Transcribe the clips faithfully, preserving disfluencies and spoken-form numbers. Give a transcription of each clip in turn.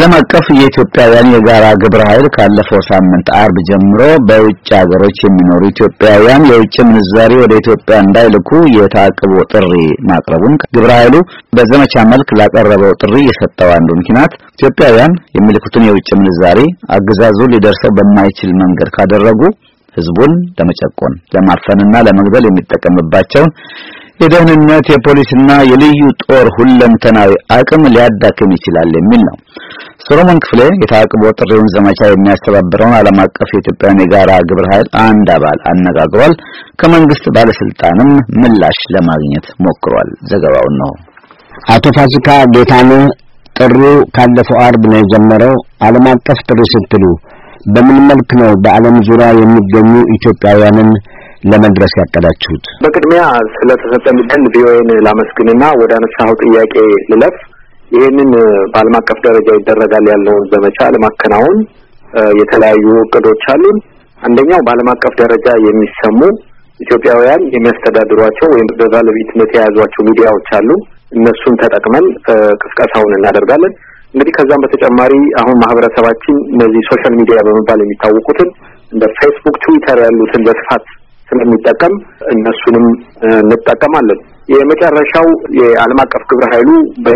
ዓለም አቀፍ የኢትዮጵያውያን የጋራ ግብረ ኃይል ካለፈው ሳምንት አርብ ጀምሮ በውጭ ሀገሮች የሚኖሩ ኢትዮጵያውያን የውጭ ምንዛሪ ወደ ኢትዮጵያ እንዳይልኩ የታቅቦ ጥሪ ማቅረቡን ግብረ ኃይሉ በዘመቻ መልክ ላቀረበው ጥሪ የሰጠው አንዱ ምክንያት ኢትዮጵያውያን የሚልኩትን የውጭ ምንዛሪ አገዛዙ ሊደርሰው በማይችል መንገድ ካደረጉ ህዝቡን ለመጨቆን ለማፈንና ለመግደል የሚጠቀምባቸው የደህንነት የፖሊስና የልዩ ጦር ሁለንተናዊ አቅም ሊያዳክም ይችላል የሚል ነው። ሶሎሞን ክፍሌ የታቅቦ ጥሪውን ዘመቻ የሚያስተባብረውን ዓለም አቀፍ የኢትዮጵያውያን የጋራ ግብረ ኃይል አንድ አባል አነጋግሯል። ከመንግስት ባለስልጣንም ምላሽ ለማግኘት ሞክሯል። ዘገባው ነው። አቶ ፋሲካ ጌታነህ ጥሪው ካለፈው አርብ ነው የጀመረው። ዓለም አቀፍ ጥሪ ስትሉ በምን መልክ ነው በዓለም ዙሪያ የሚገኙ ኢትዮጵያውያንን ለመድረስ ያቀዳችሁት? በቅድሚያ ስለተሰጠን ዕድል ቪኦኤን ላመስግንና ወደ አነሳው ጥያቄ ልለፍ። ይሄንን በዓለም አቀፍ ደረጃ ይደረጋል ያለውን ዘመቻ ለማከናወን የተለያዩ እቅዶች አሉን። አንደኛው በዓለም አቀፍ ደረጃ የሚሰሙ ኢትዮጵያውያን የሚያስተዳድሯቸው ወይም በባለቤትነት የያዟቸው ሚዲያዎች አሉ። እነሱን ተጠቅመን ቅስቀሳውን እናደርጋለን። እንግዲህ ከዛም በተጨማሪ አሁን ማህበረሰባችን እነዚህ ሶሻል ሚዲያ በመባል የሚታወቁትን እንደ ፌስቡክ፣ ትዊተር ያሉትን በስፋት ስለሚጠቀም እነሱንም እንጠቀማለን። የመጨረሻው የዓለም አቀፍ ግብረ ኃይሉ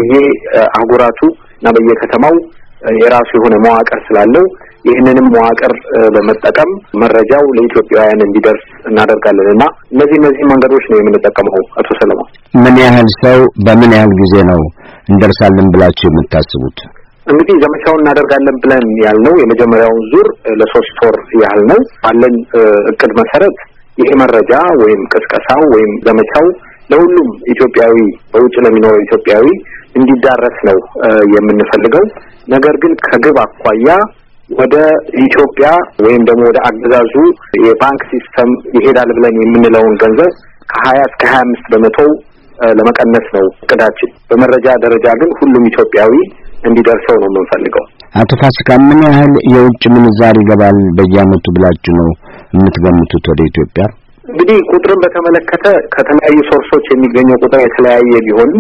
በየአህጉራቱ እና በየከተማው የራሱ የሆነ መዋቅር ስላለው ይህንንም መዋቅር በመጠቀም መረጃው ለኢትዮጵያውያን እንዲደርስ እናደርጋለንና እነዚህ እነዚህ መንገዶች ነው የምንጠቀመው። አቶ ሰለሞን፣ ምን ያህል ሰው በምን ያህል ጊዜ ነው እንደርሳለን ብላችሁ የምታስቡት? እንግዲህ ዘመቻውን እናደርጋለን ብለን ያልነው የመጀመሪያውን ዙር ለሶስት ወር ያህል ነው። ባለን እቅድ መሰረት ይሄ መረጃ ወይም ቅስቀሳው ወይም ዘመቻው ለሁሉም ኢትዮጵያዊ በውጭ ለሚኖር ኢትዮጵያዊ እንዲዳረስ ነው የምንፈልገው። ነገር ግን ከግብ አኳያ ወደ ኢትዮጵያ ወይም ደግሞ ወደ አገዛዙ የባንክ ሲስተም ይሄዳል ብለን የምንለውን ገንዘብ ከሀያ እስከ ሀያ አምስት በመቶ ለመቀነስ ነው እቅዳችን። በመረጃ ደረጃ ግን ሁሉም ኢትዮጵያዊ እንዲደርሰው ነው የምንፈልገው። አቶ ፋሲካ ምን ያህል የውጭ ምንዛሪ ይገባል በየዓመቱ ብላችሁ ነው የምትገምቱት ወደ ኢትዮጵያ? እንግዲህ ቁጥርን በተመለከተ ከተለያዩ ሶርሶች የሚገኘው ቁጥር የተለያየ ቢሆንም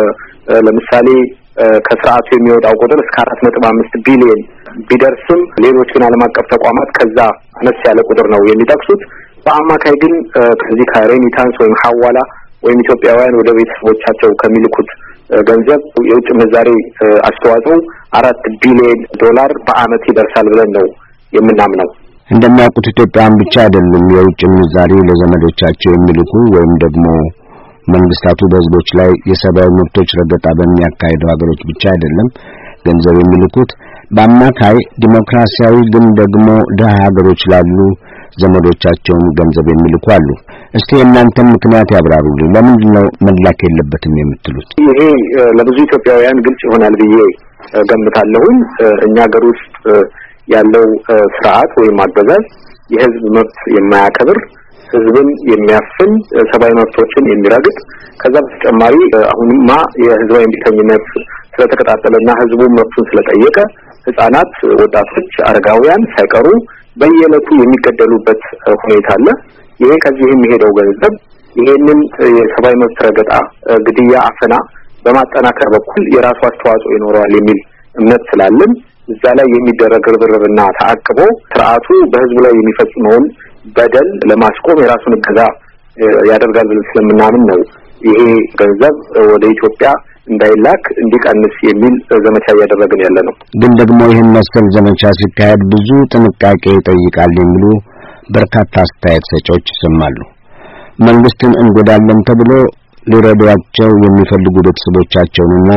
ለምሳሌ ከስርዓቱ የሚወጣው ቁጥር እስከ አራት ነጥብ አምስት ቢሊዮን ቢደርስም ሌሎች ግን ዓለም አቀፍ ተቋማት ከዛ አነስ ያለ ቁጥር ነው የሚጠቅሱት። በአማካይ ግን ከዚህ ከሬሚታንስ ወይም ሐዋላ ወይም ኢትዮጵያውያን ወደ ቤተሰቦቻቸው ከሚልኩት ገንዘብ የውጭ ምንዛሪ አስተዋጽኦ አራት ቢሊዮን ዶላር በአመት ይደርሳል ብለን ነው የምናምነው። እንደሚያውቁት ኢትዮጵያውያን ብቻ አይደሉም የውጭ ምንዛሪ ለዘመዶቻቸው የሚልኩ ወይም ደግሞ መንግስታቱ በህዝቦች ላይ የሰብአዊ መብቶች ረገጣ በሚያካሂዱ ሀገሮች ብቻ አይደለም ገንዘብ የሚልኩት። በአማካይ ዲሞክራሲያዊ ግን ደግሞ ደሃ ሀገሮች ላሉ ዘመዶቻቸውን ገንዘብ የሚልኩ አሉ። እስቲ እናንተም ምክንያት ያብራሩልኝ። ለምንድን ነው መላክ የለበትም የምትሉት? ይሄ ለብዙ ኢትዮጵያውያን ግልጽ ይሆናል ብዬ ገምታለሁኝ። እኛ ሀገር ውስጥ ያለው ስርዓት ወይም አገዛዝ የህዝብ መብት የማያከብር፣ ህዝብን የሚያፍን፣ ሰብአዊ መብቶችን የሚረግጥ ከዛ በተጨማሪ አሁንማ የህዝባዊ እምቢተኝነት ስለተቀጣጠለና ህዝቡ መብቱን ስለጠየቀ ህፃናት፣ ወጣቶች፣ አረጋውያን ሳይቀሩ በየዕለቱ የሚገደሉበት ሁኔታ አለ። ይሄ ከዚህ የሚሄደው ገንዘብ ይሄንን የሰብአዊ መብት ረገጣ፣ ግድያ፣ አፈና በማጠናከር በኩል የራሱ አስተዋጽኦ ይኖረዋል የሚል እምነት ስላለን እዛ ላይ የሚደረግ ርብርብና ተአቅቦ ስርዓቱ በህዝቡ ላይ የሚፈጽመውን በደል ለማስቆም የራሱን እገዛ ያደርጋል ብለን ስለምናምን ነው ይሄ ገንዘብ ወደ ኢትዮጵያ እንዳይላክ እንዲቀንስ የሚል ዘመቻ እያደረግን ያለ ነው። ግን ደግሞ ይህን መሰል ዘመቻ ሲካሄድ ብዙ ጥንቃቄ ይጠይቃል የሚሉ በርካታ አስተያየት ሰጪዎች ይሰማሉ። መንግስትን እንጎዳለን ተብሎ ሊረዷቸው የሚፈልጉ ቤተሰቦቻቸውንና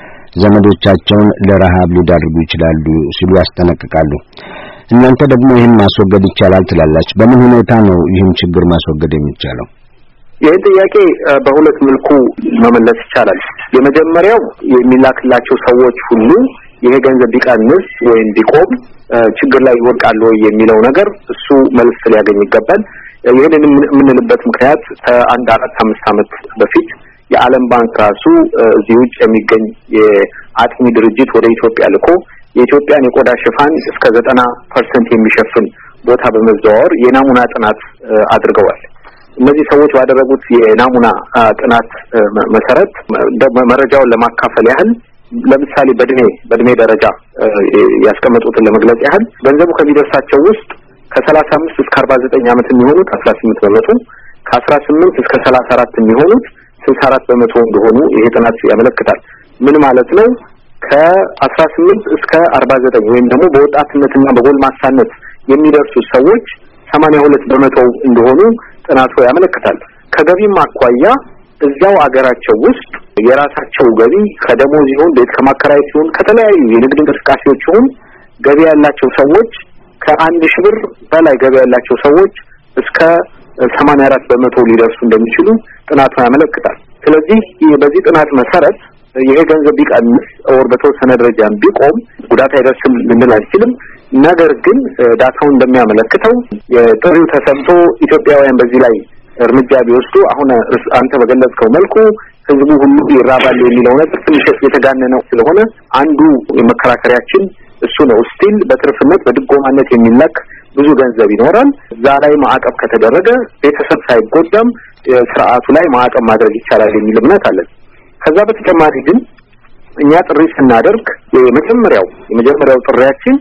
ዘመዶቻቸውን ለረሃብ ሊዳርጉ ይችላሉ ሲሉ ያስጠነቅቃሉ። እናንተ ደግሞ ይህን ማስወገድ ይቻላል ትላላችሁ። በምን ሁኔታ ነው ይህን ችግር ማስወገድ የሚቻለው? ይህን ጥያቄ በሁለት መልኩ መመለስ ይቻላል። የመጀመሪያው የሚላክላቸው ሰዎች ሁሉ ይሄ ገንዘብ ቢቀንስ ወይም ቢቆም ችግር ላይ ይወድቃሉ የሚለው ነገር እሱ መልስ ሊያገኝ ይገባል። ይሄንን የምንልበት ምክንያት ከአንድ አራት አምስት ዓመት በፊት የዓለም ባንክ ራሱ እዚህ ውጭ የሚገኝ የአጥኚ ድርጅት ወደ ኢትዮጵያ ልኮ የኢትዮጵያን የቆዳ ሽፋን እስከ ዘጠና ፐርሰንት የሚሸፍን ቦታ በመዘዋወር የናሙና ጥናት አድርገዋል። እነዚህ ሰዎች ባደረጉት የናሙና ጥናት መሰረት መረጃውን ለማካፈል ያህል ለምሳሌ በድሜ በድሜ ደረጃ ያስቀመጡትን ለመግለጽ ያህል ገንዘቡ ከሚደርሳቸው ውስጥ ከሰላሳ አምስት እስከ አርባ ዘጠኝ ዓመት የሚሆኑት አስራ ስምንት በመቶ ከአስራ ስምንት እስከ ሰላሳ አራት የሚሆኑት ስልሳ አራት በመቶ እንደሆኑ ይሄ ጥናት ያመለክታል። ምን ማለት ነው? ከአስራ ስምንት እስከ አርባ ዘጠኝ ወይም ደግሞ በወጣትነትና በጎልማሳነት የሚደርሱ ሰዎች ሰማንያ ሁለት በመቶ እንደሆኑ ጥናቱ ያመለክታል። ከገቢም አኳያ እዛው አገራቸው ውስጥ የራሳቸው ገቢ ከደሞዝ ይሁን ቤት ከማከራየት ይሁን ከተለያዩ የንግድ እንቅስቃሴዎች ይሁን ገቢ ያላቸው ሰዎች ከአንድ ሺህ ብር በላይ ገቢ ያላቸው ሰዎች እስከ ሰማንያ አራት በመቶ ሊደርሱ እንደሚችሉ ጥናቱ ያመለክታል። ስለዚህ በዚህ ጥናት መሰረት ይሄ ገንዘብ ቢቀንስ ወር በተወሰነ ደረጃ ቢቆም ጉዳት አይደርስም ልንል አንችልም። ነገር ግን ዳታው እንደሚያመለክተው የጥሪው ተሰምቶ ኢትዮጵያውያን በዚህ ላይ እርምጃ ቢወስዱ አሁን አንተ በገለጽከው መልኩ ህዝቡ ሁሉ ይራባል የሚለው ነገር ትንሽ የተጋነነው ስለሆነ አንዱ የመከራከሪያችን እሱ ነው። ስቲል በትርፍነት በድጎማነት የሚላክ ብዙ ገንዘብ ይኖራል። እዛ ላይ ማዕቀብ ከተደረገ ቤተሰብ ሳይጎዳም ስርዓቱ ላይ ማዕቀብ ማድረግ ይቻላል የሚል እምነት አለን። ከዛ በተጨማሪ ግን እኛ ጥሪ ስናደርግ የመጀመሪያው የመጀመሪያው ጥሪያችን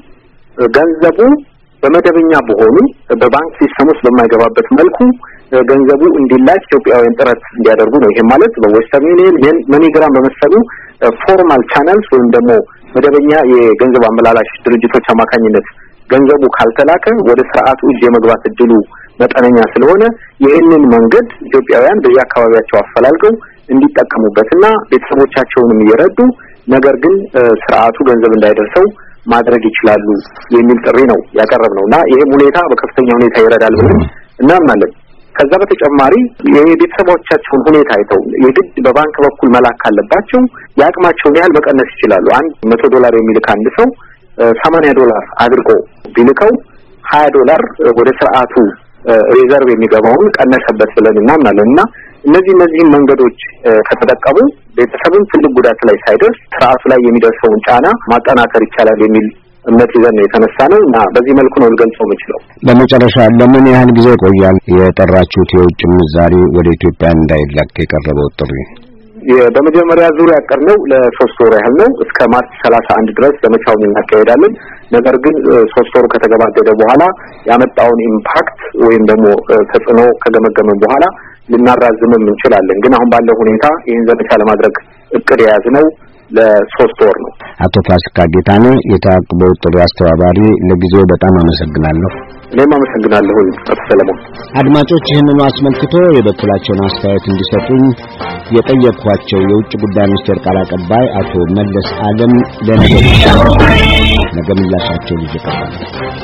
ገንዘቡ በመደበኛ በሆኑ በባንክ ሲስተም ውስጥ በማይገባበት መልኩ ገንዘቡ እንዲላክ ኢትዮጵያውያን ጥረት እንዲያደርጉ ነው። ይሄ ማለት በዌስተርን ዩኒየን መኒግራም በመሰሉ ፎርማል ቻናልስ ወይም ደግሞ መደበኛ የገንዘብ አመላላሽ ድርጅቶች አማካኝነት ገንዘቡ ካልተላከ ወደ ስርዓቱ እጅ የመግባት እድሉ መጠነኛ ስለሆነ ይህንን መንገድ ኢትዮጵያውያን በየአካባቢያቸው አፈላልገው እንዲጠቀሙበትና ቤተሰቦቻቸውንም እየረዱ ነገር ግን ስርዓቱ ገንዘብ እንዳይደርሰው ማድረግ ይችላሉ የሚል ጥሪ ነው ያቀረብነውና ይሄም ሁኔታ በከፍተኛ ሁኔታ ይረዳል ብለን እናምናለን። ከዛ በተጨማሪ የቤተሰቦቻቸውን ሁኔታ አይተው የግድ በባንክ በኩል መላክ ካለባቸው ያቅማቸውን ያህል መቀነስ ይችላሉ። አንድ መቶ ዶላር የሚልክ አንድ ሰው ሰማንያ ዶላር አድርጎ ቢልከው ሀያ ዶላር ወደ ስርዓቱ ሪዘርቭ የሚገባውን ቀነሰበት ብለን እናምናለንና እነዚህ እነዚህ መንገዶች ከተጠቀሙ ቤተሰብን ትልቅ ጉዳት ላይ ሳይደርስ ስርዓቱ ላይ የሚደርሰውን ጫና ማጠናከር ይቻላል የሚል እምነት ይዘን የተነሳ ነው እና በዚህ መልኩ ነው ልገልጸው የምችለው። በመጨረሻ ለምን ያህል ጊዜ ቆያል የጠራችሁት የውጭ ምንዛሪ ወደ ኢትዮጵያ እንዳይላክ የቀረበው ጥሪ? በመጀመሪያ ዙር ያቀርነው ለሶስት ወር ያህል ነው። እስከ ማርች ሰላሳ አንድ ድረስ ዘመቻውን እናካሄዳለን። ነገር ግን ሶስት ወሩ ከተገባደደ በኋላ ያመጣውን ኢምፓክት ወይም ደግሞ ተጽዕኖ ከገመገመን በኋላ ልናራዝምም እንችላለን። ግን አሁን ባለው ሁኔታ ይህን ዘመቻ ለማድረግ እቅድ የያዝነው ለሶስት ወር ነው። አቶ ፋሲካ ጌታነ የታቅቦ ጥሪ አስተባባሪ፣ ለጊዜው በጣም አመሰግናለሁ። እኔም አመሰግናለሁ አቶ ሰለሞን። አድማጮች ይህንኑ አስመልክቶ የበኩላቸውን አስተያየት እንዲሰጡኝ የጠየቅኳቸው የውጭ ጉዳይ ሚኒስቴር ቃል አቀባይ አቶ መለስ ዓለም ለነገ ነገ ምላሻቸው ሊጀቀባል